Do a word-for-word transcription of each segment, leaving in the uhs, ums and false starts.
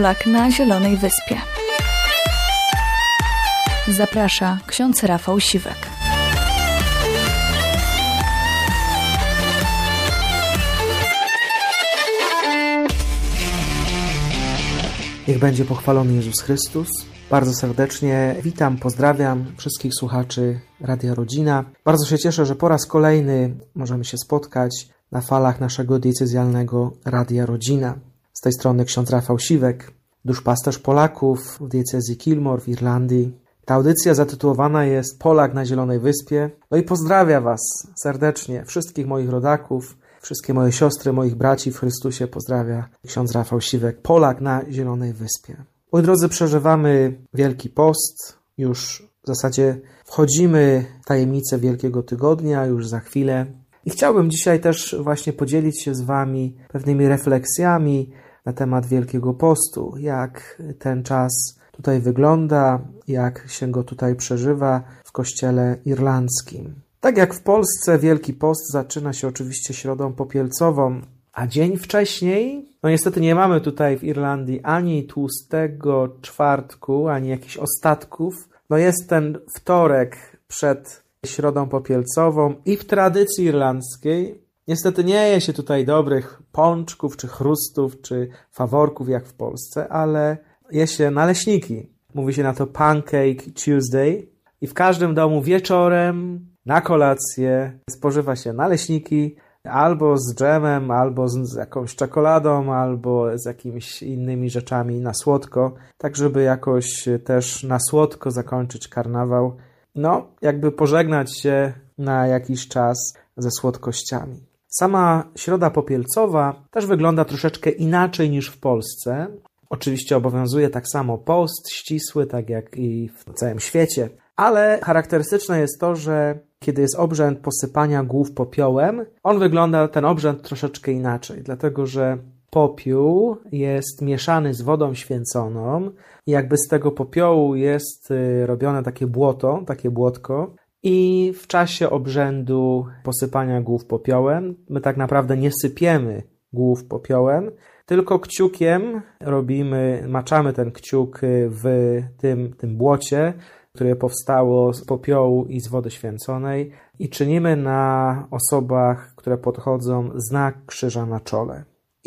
Polak na Zielonej Wyspie. Zaprasza ksiądz Rafał Siwek. Niech będzie pochwalony Jezus Chrystus. Bardzo serdecznie witam, pozdrawiam wszystkich słuchaczy Radia Rodzina. Bardzo się cieszę, że po raz kolejny możemy się spotkać na falach naszego diecezjalnego Radia Rodzina. Z tej strony ksiądz Rafał Siwek, duszpasterz Polaków w diecezji Kilmore w Irlandii. Ta audycja zatytułowana jest Polak na Zielonej Wyspie. No i pozdrawiam Was serdecznie, wszystkich moich rodaków, wszystkie moje siostry, moich braci w Chrystusie pozdrawia ksiądz Rafał Siwek, Polak na Zielonej Wyspie. Moi drodzy, przeżywamy Wielki Post, już w zasadzie wchodzimy w tajemnicę Wielkiego Tygodnia, już za chwilę. I chciałbym dzisiaj też właśnie podzielić się z Wami pewnymi refleksjami na temat Wielkiego Postu, jak ten czas tutaj wygląda, jak się go tutaj przeżywa w kościele irlandzkim. Tak jak w Polsce Wielki Post zaczyna się oczywiście środą popielcową, a dzień wcześniej, no niestety nie mamy tutaj w Irlandii ani tłustego czwartku, ani jakichś ostatków. No jest ten wtorek przed środą popielcową i w tradycji irlandzkiej niestety nie je się tutaj dobrych pączków, czy chrustów, czy faworków jak w Polsce, ale je się naleśniki. Mówi się na to Pancake Tuesday i w każdym domu wieczorem na kolację spożywa się naleśniki albo z dżemem, albo z, z jakąś czekoladą, albo z jakimiś innymi rzeczami na słodko, tak żeby jakoś też na słodko zakończyć karnawał. No, jakby pożegnać się na jakiś czas ze słodkościami. Sama Środa Popielcowa też wygląda troszeczkę inaczej niż w Polsce. Oczywiście obowiązuje tak samo post ścisły, tak jak i w całym świecie, ale charakterystyczne jest to, że kiedy jest obrzęd posypania głów popiołem, on wygląda, ten obrzęd, troszeczkę inaczej, dlatego że popiół jest mieszany z wodą święconą i jakby z tego popiołu jest robione takie błoto, takie błotko i w czasie obrzędu posypania głów popiołem my tak naprawdę nie sypiemy głów popiołem, tylko kciukiem robimy, maczamy ten kciuk w tym, tym błocie, które powstało z popiołu i z wody święconej i czynimy na osobach, które podchodzą, znak krzyża na czole.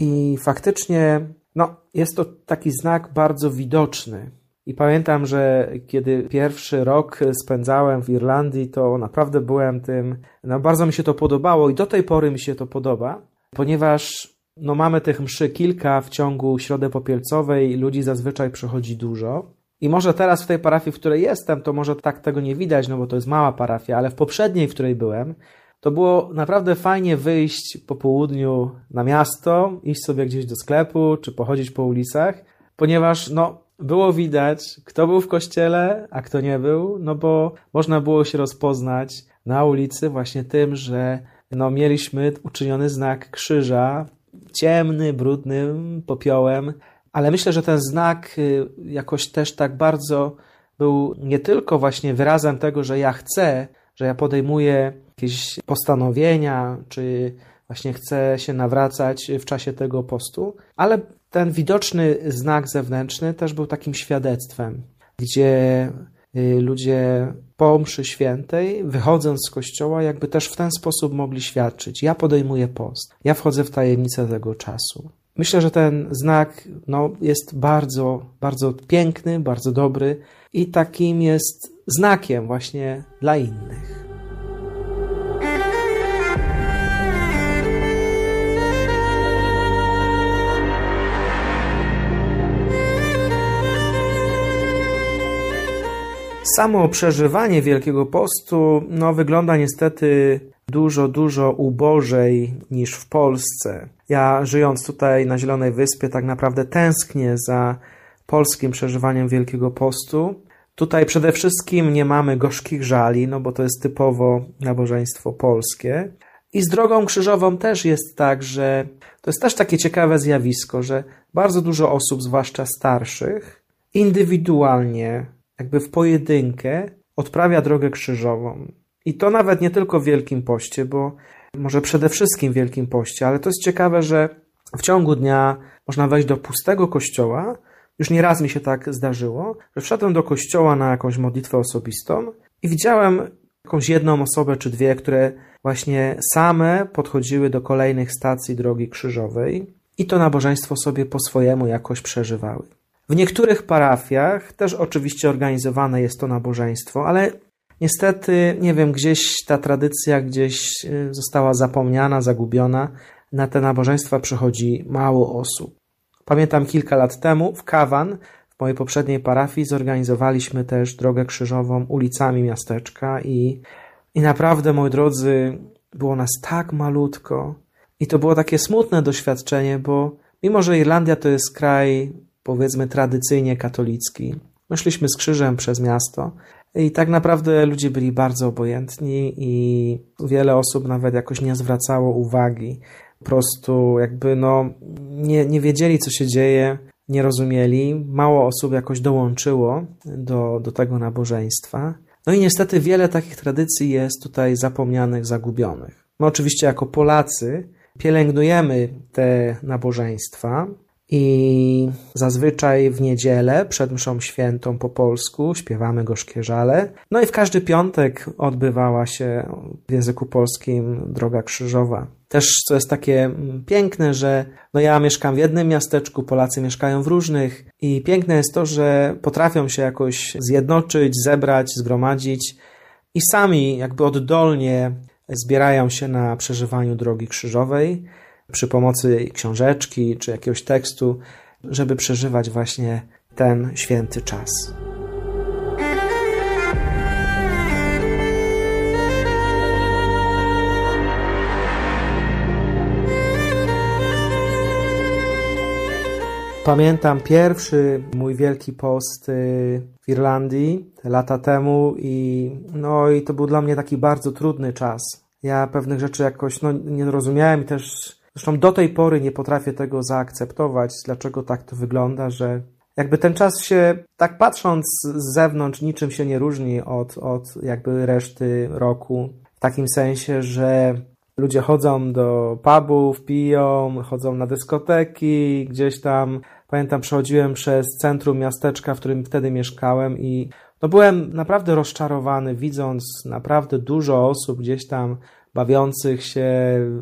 I faktycznie no, jest to taki znak bardzo widoczny. I pamiętam, że kiedy pierwszy rok spędzałem w Irlandii, to naprawdę byłem tym, no bardzo mi się to podobało i do tej pory mi się to podoba, ponieważ no, mamy tych mszy kilka w ciągu Środy Popielcowej, ludzi zazwyczaj przychodzi dużo. I może teraz w tej parafii, w której jestem, to może tak tego nie widać, no bo to jest mała parafia, ale w poprzedniej, w której byłem, to było naprawdę fajnie wyjść po południu na miasto, iść sobie gdzieś do sklepu, czy pochodzić po ulicach, ponieważ no, było widać, kto był w kościele, a kto nie był, no bo można było się rozpoznać na ulicy właśnie tym, że no, mieliśmy uczyniony znak krzyża, ciemny, brudnym popiołem, ale myślę, że ten znak jakoś też tak bardzo był nie tylko właśnie wyrazem tego, że ja chcę, że ja podejmuję jakieś postanowienia, czy właśnie chcę się nawracać w czasie tego postu, ale ten widoczny znak zewnętrzny też był takim świadectwem, gdzie ludzie po mszy świętej, wychodząc z kościoła, jakby też w ten sposób mogli świadczyć. Ja podejmuję post, ja wchodzę w tajemnicę tego czasu. Myślę, że ten znak no, jest bardzo, bardzo piękny, bardzo dobry i takim jest znakiem właśnie dla innych. Samo przeżywanie Wielkiego Postu no, wygląda niestety dużo, dużo ubożej niż w Polsce. Ja, żyjąc tutaj na Zielonej Wyspie, tak naprawdę tęsknię za polskim przeżywaniem Wielkiego Postu. Tutaj przede wszystkim nie mamy gorzkich żali, no bo to jest typowo nabożeństwo polskie. I z drogą krzyżową też jest tak, że to jest też takie ciekawe zjawisko, że bardzo dużo osób, zwłaszcza starszych, indywidualnie, jakby w pojedynkę, odprawia drogę krzyżową. I to nawet nie tylko w Wielkim Poście, bo może przede wszystkim w Wielkim Poście, ale to jest ciekawe, że w ciągu dnia można wejść do pustego kościoła, już nieraz mi się tak zdarzyło, że wszedłem do kościoła na jakąś modlitwę osobistą i widziałem jakąś jedną osobę czy dwie, które właśnie same podchodziły do kolejnych stacji Drogi Krzyżowej i to nabożeństwo sobie po swojemu jakoś przeżywały. W niektórych parafiach też oczywiście organizowane jest to nabożeństwo, ale niestety, nie wiem, gdzieś ta tradycja gdzieś została zapomniana, zagubiona. Na te nabożeństwa przychodzi mało osób. Pamiętam kilka lat temu w Kawan, w mojej poprzedniej parafii, zorganizowaliśmy też Drogę Krzyżową ulicami miasteczka i, i naprawdę, moi drodzy, było nas tak malutko i to było takie smutne doświadczenie, bo mimo, że Irlandia to jest kraj, powiedzmy, tradycyjnie katolicki, my szliśmy z krzyżem przez miasto i tak naprawdę ludzie byli bardzo obojętni i wiele osób nawet jakoś nie zwracało uwagi. Po prostu jakby no nie, nie wiedzieli, co się dzieje, nie rozumieli. Mało osób jakoś dołączyło do, do tego nabożeństwa. No i niestety wiele takich tradycji jest tutaj zapomnianych, zagubionych. My oczywiście jako Polacy pielęgnujemy te nabożeństwa i zazwyczaj w niedzielę przed mszą świętą po polsku śpiewamy gorzkie żale. No i w każdy piątek odbywała się w języku polskim Droga Krzyżowa. Też co jest takie piękne, że no ja mieszkam w jednym miasteczku, Polacy mieszkają w różnych i piękne jest to, że potrafią się jakoś zjednoczyć, zebrać, zgromadzić i sami jakby oddolnie zbierają się na przeżywaniu Drogi Krzyżowej przy pomocy książeczki czy jakiegoś tekstu, żeby przeżywać właśnie ten święty czas. Pamiętam pierwszy mój Wielki Post w Irlandii lata temu i no i to był dla mnie taki bardzo trudny czas. Ja pewnych rzeczy jakoś no, nie rozumiałem i też zresztą do tej pory nie potrafię tego zaakceptować, dlaczego tak to wygląda, że jakby ten czas się, tak patrząc z zewnątrz, niczym się nie różni od, od jakby reszty roku. W takim sensie, że ludzie chodzą do pubów, piją, chodzą na dyskoteki, gdzieś tam, pamiętam, przechodziłem przez centrum miasteczka, w którym wtedy mieszkałem i no byłem naprawdę rozczarowany, widząc naprawdę dużo osób gdzieś tam bawiących się,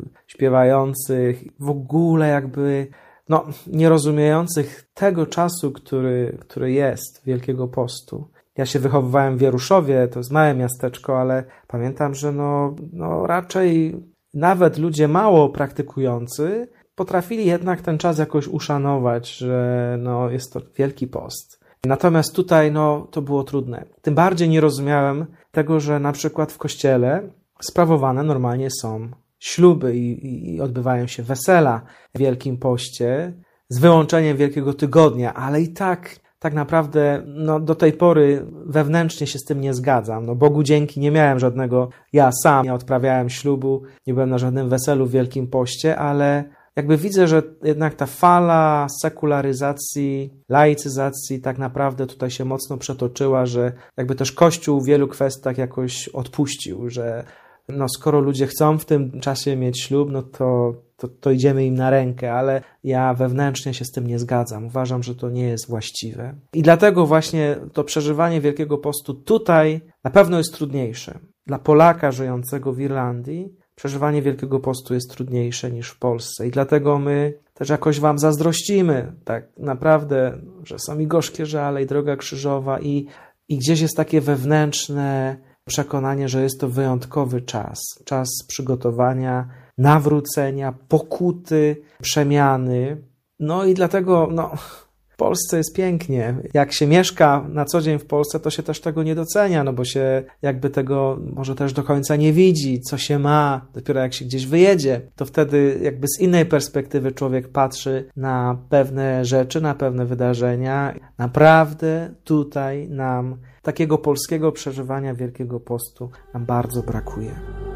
śpiewających, w ogóle jakby no, nie rozumiejących tego czasu, który, który jest Wielkiego Postu. Ja się wychowywałem w Wieruszowie, to jest małe miasteczko, ale pamiętam, że no, no raczej nawet ludzie mało praktykujący potrafili jednak ten czas jakoś uszanować, że no, jest to Wielki Post. Natomiast tutaj no, to było trudne. Tym bardziej nie rozumiałem tego, że na przykład w kościele sprawowane normalnie są śluby i, i odbywają się wesela w Wielkim Poście z wyłączeniem Wielkiego Tygodnia, ale i tak tak naprawdę no, do tej pory wewnętrznie się z tym nie zgadzam. No, Bogu dzięki nie miałem żadnego, ja sam nie odprawiałem ślubu, nie byłem na żadnym weselu w Wielkim Poście, ale jakby widzę, że jednak ta fala sekularyzacji, laicyzacji tak naprawdę tutaj się mocno przetoczyła, że jakby też Kościół w wielu kwestiach jakoś odpuścił, że no skoro ludzie chcą w tym czasie mieć ślub, no to, to, to idziemy im na rękę, ale ja wewnętrznie się z tym nie zgadzam. Uważam, że to nie jest właściwe. I dlatego właśnie to przeżywanie Wielkiego Postu tutaj na pewno jest trudniejsze. Dla Polaka żyjącego w Irlandii przeżywanie Wielkiego Postu jest trudniejsze niż w Polsce i dlatego my też jakoś wam zazdrościmy, tak naprawdę, że są i gorzkie żale, i Droga Krzyżowa i, i gdzieś jest takie wewnętrzne przekonanie, że jest to wyjątkowy czas. Czas przygotowania, nawrócenia, pokuty, przemiany. No i dlatego no, w Polsce jest pięknie. Jak się mieszka na co dzień w Polsce, to się też tego nie docenia, no bo się jakby tego może też do końca nie widzi, co się ma. Dopiero jak się gdzieś wyjedzie, to wtedy jakby z innej perspektywy człowiek patrzy na pewne rzeczy, na pewne wydarzenia. Naprawdę tutaj nam takiego polskiego przeżywania Wielkiego Postu nam bardzo brakuje.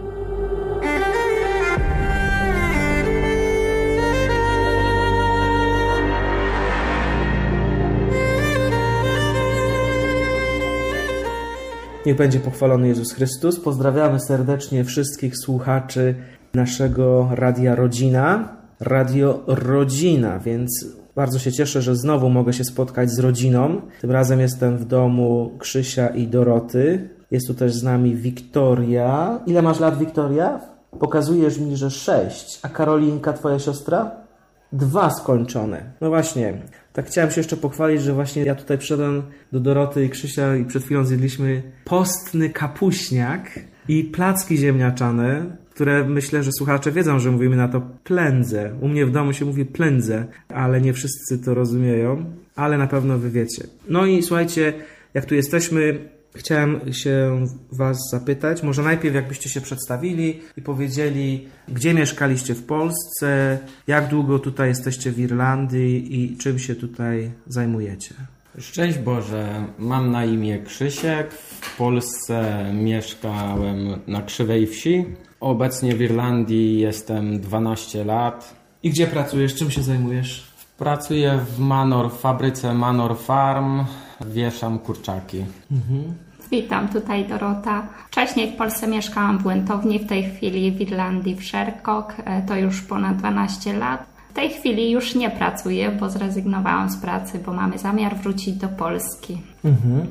Niech będzie pochwalony Jezus Chrystus. Pozdrawiamy serdecznie wszystkich słuchaczy naszego Radia Rodzina. Radio Rodzina, więc Bardzo się cieszę, że znowu mogę się spotkać z rodziną. Tym razem jestem w domu Krzysia i Doroty. Jest tu też z nami Wiktoria. Ile masz lat, Wiktoria? Pokazujesz mi, że sześć. A Karolinka, twoja siostra? Dwa skończone. No właśnie, tak chciałem się jeszcze pochwalić, że właśnie ja tutaj przyszedłem do Doroty i Krzysia i przed chwilą zjedliśmy postny kapuśniak i placki ziemniaczane, które myślę, że słuchacze wiedzą, że mówimy na to plędze. U mnie w domu się mówi plędze, ale nie wszyscy to rozumieją, ale na pewno wy wiecie. No i słuchajcie, jak tu jesteśmy, chciałem się was zapytać, może najpierw jakbyście się przedstawili i powiedzieli, gdzie mieszkaliście w Polsce, jak długo tutaj jesteście w Irlandii i czym się tutaj zajmujecie. Szczęść Boże, mam na imię Krzysiek, w Polsce mieszkałem na Krzywej Wsi, obecnie w Irlandii jestem dwanaście lat. I gdzie pracujesz, czym się zajmujesz? Pracuję w Manor, w fabryce Manor Farm, wieszam kurczaki. Mhm. Witam, tutaj Dorota. Wcześniej w Polsce mieszkałam w Łętowni, w tej chwili w Irlandii w Shercock, to już ponad dwanaście lat. W tej chwili już nie pracuję, bo zrezygnowałam z pracy, bo mamy zamiar wrócić do Polski. Mhm.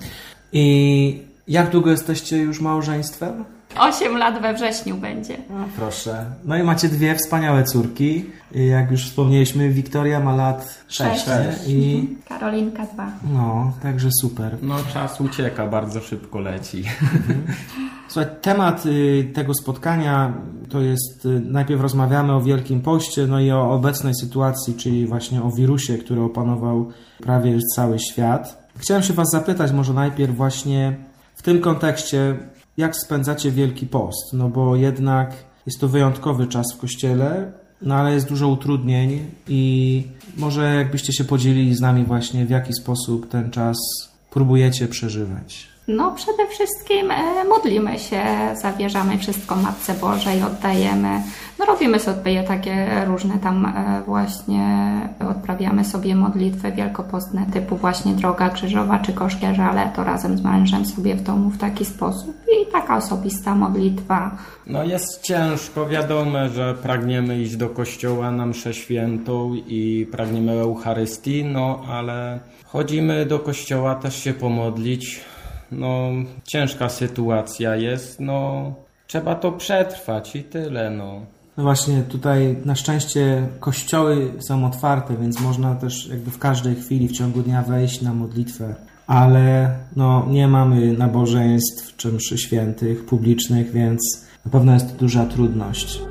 I jak długo jesteście już małżeństwem? Osiem lat we wrześniu będzie. No, proszę. No i macie dwie wspaniałe córki. Jak już wspomnieliśmy, Wiktoria ma lat sześć. I Karolinka dwa. No, także super. No czas ucieka, bardzo szybko leci. Słuchaj, temat y, tego spotkania to jest, y, najpierw rozmawiamy o Wielkim Poście, no i o obecnej sytuacji, czyli właśnie o wirusie, który opanował prawie już cały świat. Chciałem się was zapytać może najpierw właśnie w tym kontekście, jak spędzacie Wielki Post, no bo jednak jest to wyjątkowy czas w Kościele, no ale jest dużo utrudnień i może jakbyście się podzielili z nami właśnie, w jaki sposób ten czas próbujecie przeżywać. No przede wszystkim e, modlimy się, zawierzamy wszystko Matce Bożej, oddajemy, no robimy sobie takie różne tam e, właśnie, odprawiamy sobie modlitwy wielkopostne typu właśnie Droga Krzyżowa czy Gorzkie Żale, to razem z mężem sobie w domu w taki sposób i taka osobista modlitwa. No jest ciężko, wiadomo, że pragniemy iść do kościoła na mszę świętą i pragniemy Eucharystii, no ale chodzimy do kościoła też się pomodlić. No, ciężka sytuacja jest, no, trzeba to przetrwać i tyle, no. No właśnie, tutaj na szczęście kościoły są otwarte, więc można też jakby w każdej chwili w ciągu dnia wejść na modlitwę, ale no, nie mamy nabożeństw czy mszy świętych, publicznych, więc na pewno jest to duża trudność.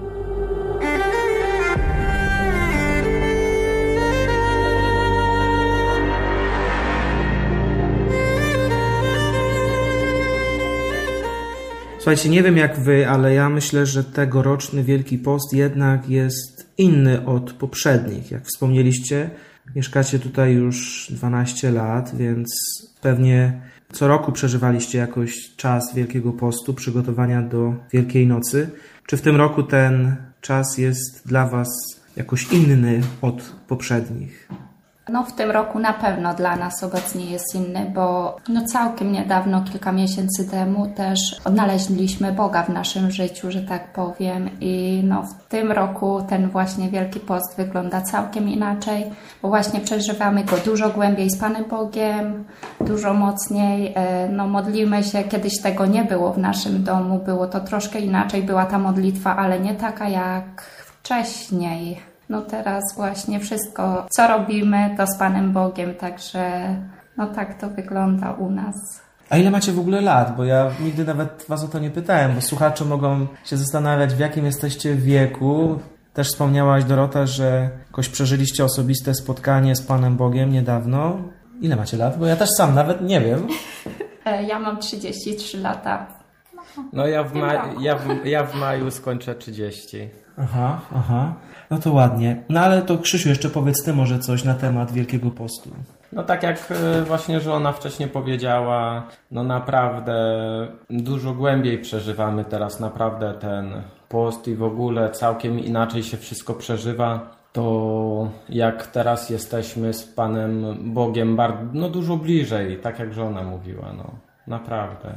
Słuchajcie, nie wiem jak wy, ale ja myślę, że tegoroczny Wielki Post jednak jest inny od poprzednich. Jak wspomnieliście, mieszkacie tutaj już dwanaście lat, więc pewnie co roku przeżywaliście jakoś czas Wielkiego Postu, przygotowania do Wielkiej Nocy. Czy w tym roku ten czas jest dla was jakoś inny od poprzednich? No w tym roku na pewno dla nas obecnie jest inny, bo no całkiem niedawno, kilka miesięcy temu też odnaleźliśmy Boga w naszym życiu, że tak powiem. I no w tym roku ten właśnie Wielki Post wygląda całkiem inaczej, bo właśnie przeżywamy go dużo głębiej z Panem Bogiem, dużo mocniej. No modlimy się, kiedyś tego nie było w naszym domu, było to troszkę inaczej, była ta modlitwa, ale nie taka jak wcześniej. No teraz właśnie wszystko, co robimy, to z Panem Bogiem, także no tak to wygląda u nas. A ile macie w ogóle lat? Bo ja nigdy nawet was o to nie pytałem, bo słuchacze mogą się zastanawiać, w jakim jesteście wieku. Też wspomniałaś, Dorota, że jakoś przeżyliście osobiste spotkanie z Panem Bogiem niedawno. Ile macie lat? Bo ja też sam nawet nie wiem. Ja mam trzydzieści trzy lata. No ja w, ma- ja, w, ja w maju skończę trzydzieści. Aha, aha. No to ładnie. No ale to Krzysiu, jeszcze powiedz ty może coś na temat Wielkiego Postu. No tak jak właśnie żona wcześniej powiedziała, no naprawdę dużo głębiej przeżywamy teraz naprawdę ten post i w ogóle całkiem inaczej się wszystko przeżywa. To jak teraz jesteśmy z Panem Bogiem bardzo, no dużo bliżej, tak jak żona mówiła, no naprawdę.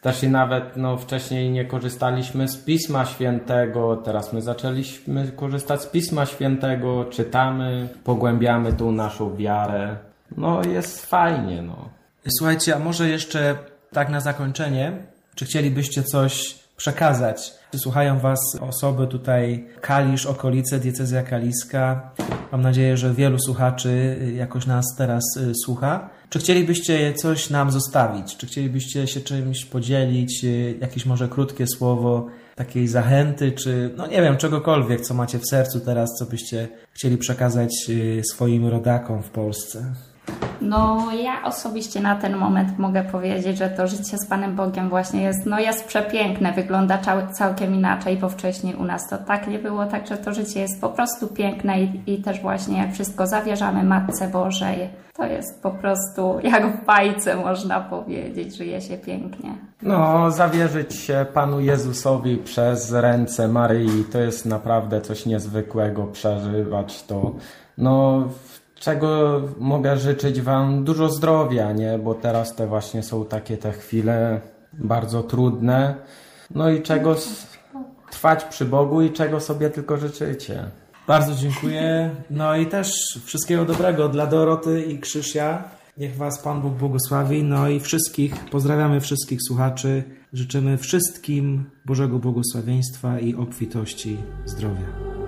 Też i nawet no, wcześniej nie korzystaliśmy z Pisma Świętego, teraz my zaczęliśmy korzystać z Pisma Świętego, czytamy, pogłębiamy tą naszą wiarę. No jest fajnie, no. Słuchajcie, a może jeszcze tak na zakończenie, czy chcielibyście coś przekazać? Słuchają Was osoby tutaj Kalisz, okolice, diecezja kaliska. Mam nadzieję, że wielu słuchaczy jakoś nas teraz słucha. Czy chcielibyście coś nam zostawić? Czy chcielibyście się czymś podzielić? Jakieś może krótkie słowo takiej zachęty, czy no nie wiem, czegokolwiek, co macie w sercu teraz, co byście chcieli przekazać swoim rodakom w Polsce? No ja osobiście na ten moment mogę powiedzieć, że to życie z Panem Bogiem właśnie jest, no jest przepiękne, wygląda całkiem inaczej, bo wcześniej u nas to tak nie było, także to życie jest po prostu piękne i, i też właśnie jak wszystko zawierzamy Matce Bożej, to jest po prostu jak w bajce, można powiedzieć, żyje się pięknie. No, zawierzyć się Panu Jezusowi przez ręce Maryi, to jest naprawdę coś niezwykłego, przeżywać to, no... Czego mogę życzyć Wam? Dużo zdrowia, nie? Bo teraz te właśnie są takie te chwile bardzo trudne. No i czego trwać przy Bogu i czego sobie tylko życzycie. Bardzo dziękuję. No i też wszystkiego dobrego dla Doroty i Krzysia. Niech Was Pan Bóg błogosławi. No i wszystkich, pozdrawiamy wszystkich słuchaczy. Życzymy wszystkim Bożego błogosławieństwa i obfitości zdrowia.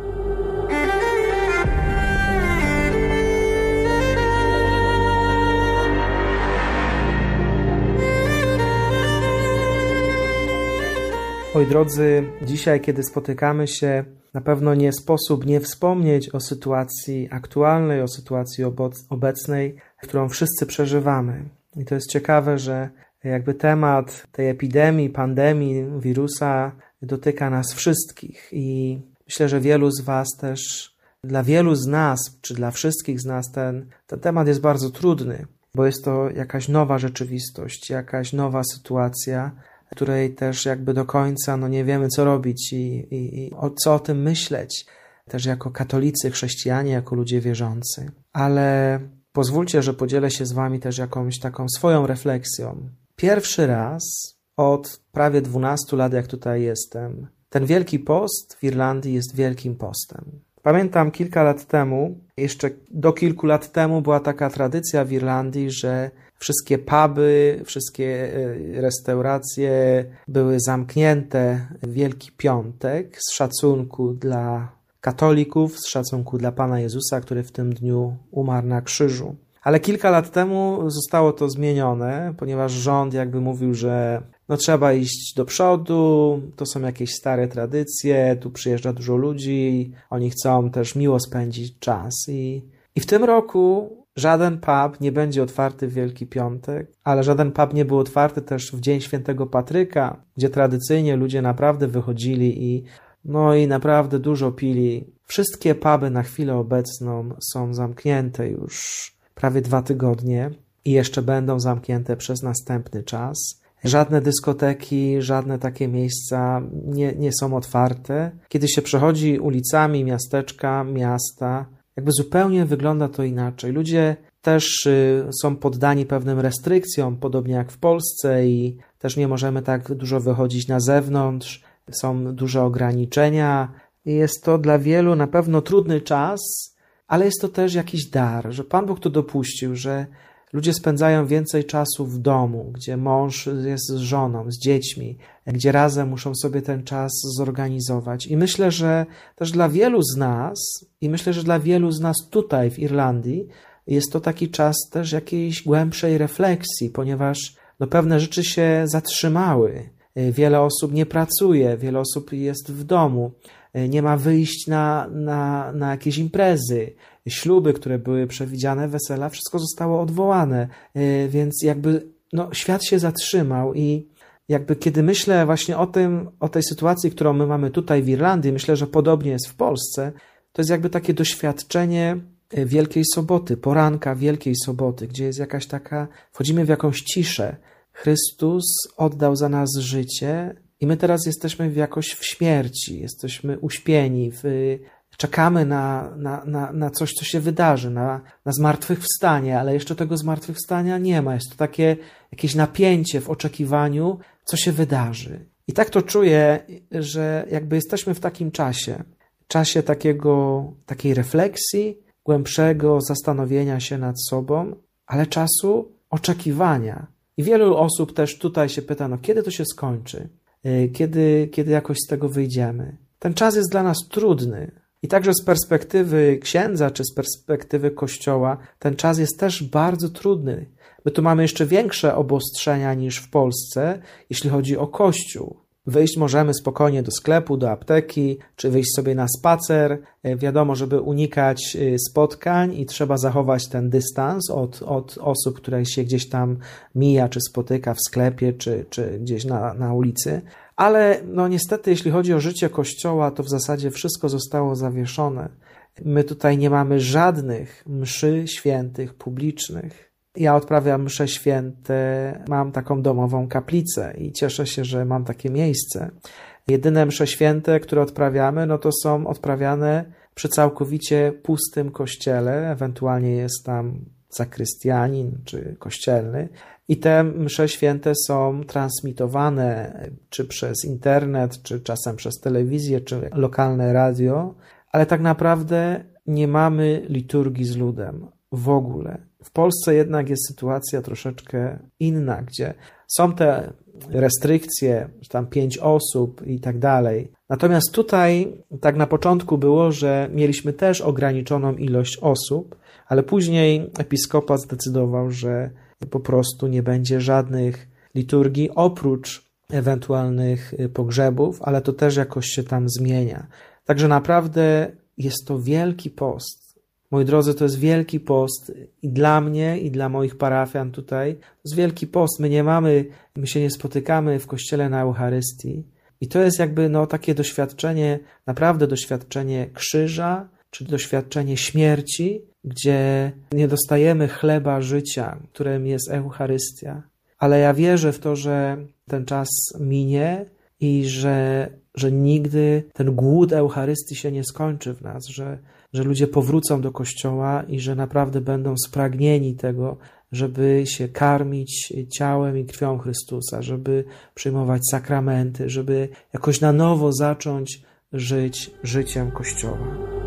Moi drodzy, dzisiaj, kiedy spotykamy się, na pewno nie sposób nie wspomnieć o sytuacji aktualnej, o sytuacji obecnej, którą wszyscy przeżywamy. I to jest ciekawe, że jakby temat tej epidemii, pandemii, wirusa dotyka nas wszystkich. I myślę, że wielu z Was też, dla wielu z nas, czy dla wszystkich z nas ten, ten temat jest bardzo trudny, bo jest to jakaś nowa rzeczywistość, jakaś nowa sytuacja, w której też jakby do końca no nie wiemy, co robić i, i, i o co o tym myśleć, też jako katolicy, chrześcijanie, jako ludzie wierzący. Ale pozwólcie, że podzielę się z Wami też jakąś taką swoją refleksją. Pierwszy raz od prawie dwunastu lat, jak tutaj jestem, ten Wielki Post w Irlandii jest Wielkim Postem. Pamiętam kilka lat temu, jeszcze do kilku lat temu była taka tradycja w Irlandii, że wszystkie puby, wszystkie restauracje były zamknięte w Wielki Piątek z szacunku dla katolików, z szacunku dla Pana Jezusa, który w tym dniu umarł na krzyżu. Ale kilka lat temu zostało to zmienione, ponieważ rząd jakby mówił, że no trzeba iść do przodu, to są jakieś stare tradycje, tu przyjeżdża dużo ludzi, oni chcą też miło spędzić czas. I, i w tym roku żaden pub nie będzie otwarty w Wielki Piątek, ale żaden pub nie był otwarty też w Dzień Świętego Patryka, gdzie tradycyjnie ludzie naprawdę wychodzili i no i naprawdę dużo pili. Wszystkie puby na chwilę obecną są zamknięte już prawie dwa tygodnie i jeszcze będą zamknięte przez następny czas. Żadne dyskoteki, żadne takie miejsca nie, nie są otwarte. Kiedy się przechodzi ulicami miasteczka, miasta, jakby zupełnie wygląda to inaczej. Ludzie też y, są poddani pewnym restrykcjom, podobnie jak w Polsce i też nie możemy tak dużo wychodzić na zewnątrz. Są duże ograniczenia. Jest to dla wielu na pewno trudny czas, ale jest to też jakiś dar, że Pan Bóg to dopuścił, że ludzie spędzają więcej czasu w domu, gdzie mąż jest z żoną, z dziećmi, gdzie razem muszą sobie ten czas zorganizować. I myślę, że też dla wielu z nas, i myślę, że dla wielu z nas tutaj w Irlandii, jest to taki czas też jakiejś głębszej refleksji, ponieważ no, pewne rzeczy się zatrzymały. Wiele osób nie pracuje, wiele osób jest w domu, nie ma wyjść na, na, na jakieś imprezy, śluby, które były przewidziane, wesela, wszystko zostało odwołane, więc jakby no, świat się zatrzymał i jakby kiedy myślę właśnie o tym, o tej sytuacji, którą my mamy tutaj w Irlandii, myślę, że podobnie jest w Polsce, to jest jakby takie doświadczenie Wielkiej Soboty, poranka Wielkiej Soboty, gdzie jest jakaś taka, wchodzimy w jakąś ciszę. Chrystus oddał za nas życie i my teraz jesteśmy w jakoś w śmierci, jesteśmy uśpieni, w, czekamy na, na, na, na coś, co się wydarzy, na, na zmartwychwstanie, ale jeszcze tego zmartwychwstania nie ma. Jest to takie jakieś napięcie w oczekiwaniu, co się wydarzy. I tak to czuję, że jakby jesteśmy w takim czasie, czasie takiego, takiej refleksji, głębszego zastanowienia się nad sobą, ale czasu oczekiwania. I wielu osób też tutaj się pyta, no kiedy to się skończy? Kiedy, kiedy jakoś z tego wyjdziemy? Ten czas jest dla nas trudny. I także z perspektywy księdza, czy z perspektywy Kościoła, ten czas jest też bardzo trudny. My tu mamy jeszcze większe obostrzenia niż w Polsce, jeśli chodzi o Kościół. Wyjść możemy spokojnie do sklepu, do apteki, czy wyjść sobie na spacer. Wiadomo, żeby unikać spotkań i trzeba zachować ten dystans od, od osób, które się gdzieś tam mija, czy spotyka w sklepie, czy, czy gdzieś na, na ulicy. Ale no niestety, jeśli chodzi o życie Kościoła, to w zasadzie wszystko zostało zawieszone. My tutaj nie mamy żadnych mszy świętych publicznych. Ja odprawiam msze święte, mam taką domową kaplicę i cieszę się, że mam takie miejsce. Jedyne msze święte, które odprawiamy, no to są odprawiane przy całkowicie pustym kościele, ewentualnie jest tam zakrystianin czy kościelny. I te msze święte są transmitowane czy przez internet, czy czasem przez telewizję, czy lokalne radio, ale tak naprawdę nie mamy liturgii z ludem w ogóle. W Polsce jednak jest sytuacja troszeczkę inna, gdzie są te restrykcje, tam pięć osób i tak dalej. Natomiast tutaj tak na początku było, że mieliśmy też ograniczoną ilość osób, ale później episkopat zdecydował, że po prostu nie będzie żadnych liturgii oprócz ewentualnych pogrzebów, ale to też jakoś się tam zmienia. Także naprawdę jest to wielki post. Moi drodzy, to jest wielki post i dla mnie, i dla moich parafian tutaj. To jest wielki post. My nie mamy, my się nie spotykamy w kościele na Eucharystii. I to jest jakby no takie doświadczenie, naprawdę doświadczenie krzyża, czy doświadczenie śmierci, gdzie nie dostajemy chleba życia, którym jest Eucharystia. Ale ja wierzę w to, że ten czas minie i że, że nigdy ten głód Eucharystii się nie skończy w nas, że, że ludzie powrócą do Kościoła i że naprawdę będą spragnieni tego, żeby się karmić ciałem i krwią Chrystusa, żeby przyjmować sakramenty, żeby jakoś na nowo zacząć żyć życiem Kościoła.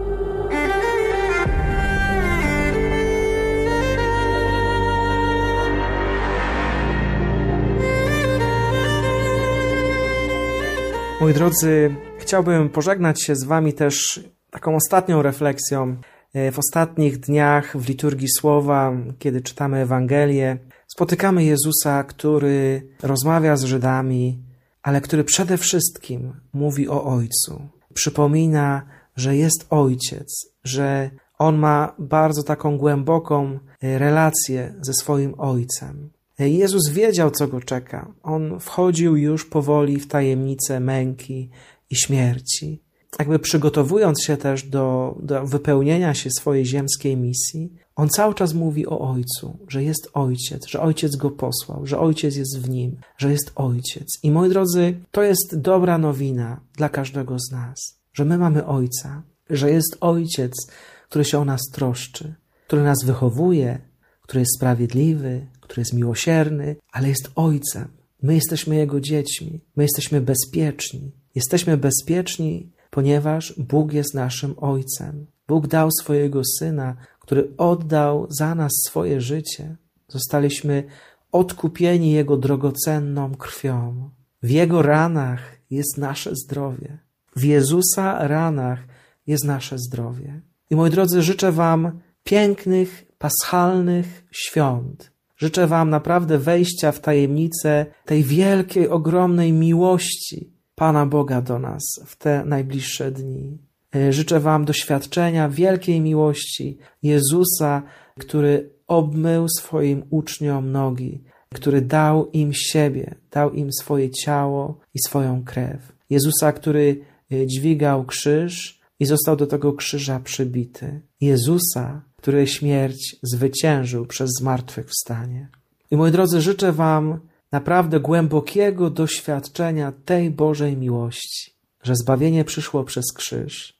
Moi drodzy, chciałbym pożegnać się z wami też taką ostatnią refleksją. W ostatnich dniach w liturgii Słowa, kiedy czytamy Ewangelię, spotykamy Jezusa, który rozmawia z Żydami, ale który przede wszystkim mówi o Ojcu. Przypomina, że jest Ojciec, że On ma bardzo taką głęboką relację ze swoim Ojcem. Jezus wiedział, co go czeka. On wchodził już powoli w tajemnicę męki i śmierci. Jakby przygotowując się też do, do wypełnienia się swojej ziemskiej misji, on cały czas mówi o Ojcu, że jest Ojciec, że Ojciec go posłał, że Ojciec jest w nim, że jest Ojciec. I moi drodzy, to jest dobra nowina dla każdego z nas, że my mamy Ojca, że jest Ojciec, który się o nas troszczy, który nas wychowuje, który jest sprawiedliwy, który jest miłosierny, ale jest Ojcem. My jesteśmy Jego dziećmi, my jesteśmy bezpieczni. Jesteśmy bezpieczni, ponieważ Bóg jest naszym Ojcem. Bóg dał swojego Syna, który oddał za nas swoje życie. Zostaliśmy odkupieni Jego drogocenną krwią. W Jego ranach jest nasze zdrowie. W Jezusa ranach jest nasze zdrowie. I moi drodzy, życzę wam pięknych, paschalnych świąt. Życzę wam naprawdę wejścia w tajemnicę tej wielkiej, ogromnej miłości Pana Boga do nas w te najbliższe dni. Życzę wam doświadczenia wielkiej miłości Jezusa, który obmył swoim uczniom nogi, który dał im siebie, dał im swoje ciało i swoją krew. Jezusa, który dźwigał krzyż i został do tego krzyża przybity. Jezusa, który śmierć zwyciężył przez zmartwychwstanie. I moi drodzy, życzę wam naprawdę głębokiego doświadczenia tej Bożej miłości, że zbawienie przyszło przez krzyż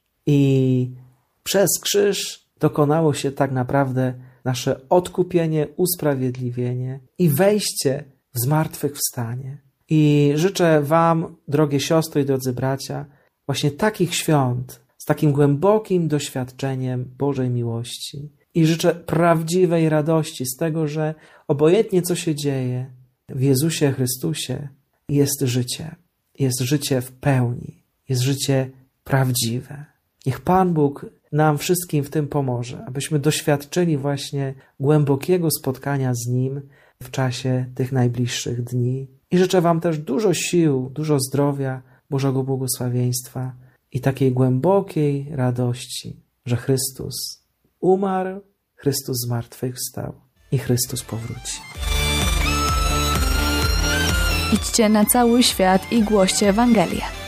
i przez krzyż dokonało się tak naprawdę nasze odkupienie, usprawiedliwienie i wejście w zmartwychwstanie. I życzę Wam, drogie siostry i drodzy bracia, właśnie takich świąt, z takim głębokim doświadczeniem Bożej miłości. I życzę prawdziwej radości z tego, że obojętnie co się dzieje, w Jezusie Chrystusie jest życie. Jest życie w pełni. Jest życie prawdziwe. Niech Pan Bóg nam wszystkim w tym pomoże, abyśmy doświadczyli właśnie głębokiego spotkania z Nim w czasie tych najbliższych dni. I życzę Wam też dużo sił, dużo zdrowia, Bożego błogosławieństwa i takiej głębokiej radości, że Chrystus umarł, Chrystus zmartwychwstał i Chrystus powróci. Idźcie na cały świat i głoście Ewangelię.